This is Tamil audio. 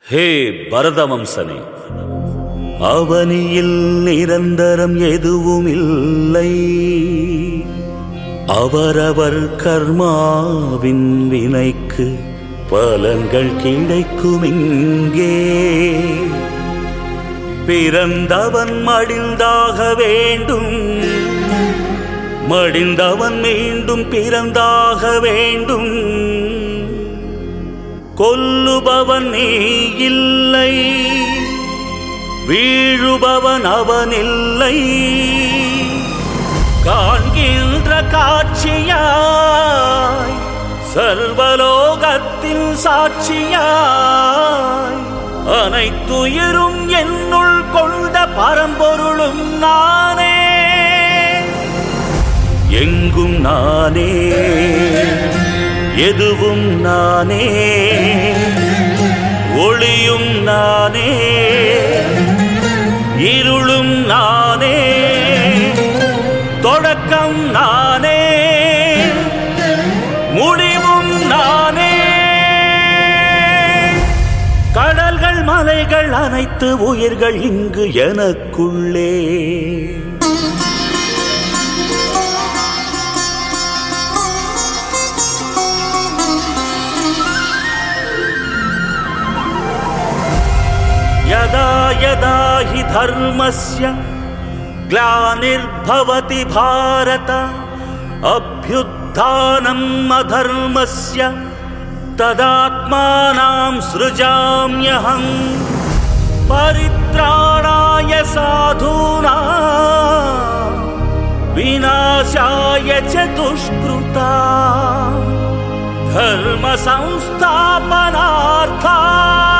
ஹே பரதவம்சனே, அவனியில் நிரந்தரம் எதுவும் இல்லை. அவரவர் கர்மாவின் வினைக்கு பலன்கள் கிடைக்கும் இங்கே. பிறந்தவன் மடிந்தாக வேண்டும், மடிந்தவன் மீண்டும் பிறந்தாக வேண்டும். கொல்லுபவன் நீ இல்லை, வீழுபவன் அவனில்லை. காண்கின்ற காட்சியாய் சர்வலோகத்தின் சாட்சியாய் அனைத்துயிரும் என்னுள் கொண்ட பரம்பொருளும் நானே. எங்கும் நானே, எதுவும் நானே, ஒளியும் நானே, இருளும் நானே, தொடக்கம் நானே, முடிவும் நானே. கடல்கள் மலைகள் அனைத்து உயிர்கள் இங்கு எனக்குள்ளே. यदा यदा हि धर्मस्य ग्लानिर्भवति भारत, अभ्युत्थानम् अधर्मस्य तदात्मानां सृजाम्यहम्. परित्राणाय साधूनां विनाशाय च दुष्कृतां धर्म संस्थापनार्थाय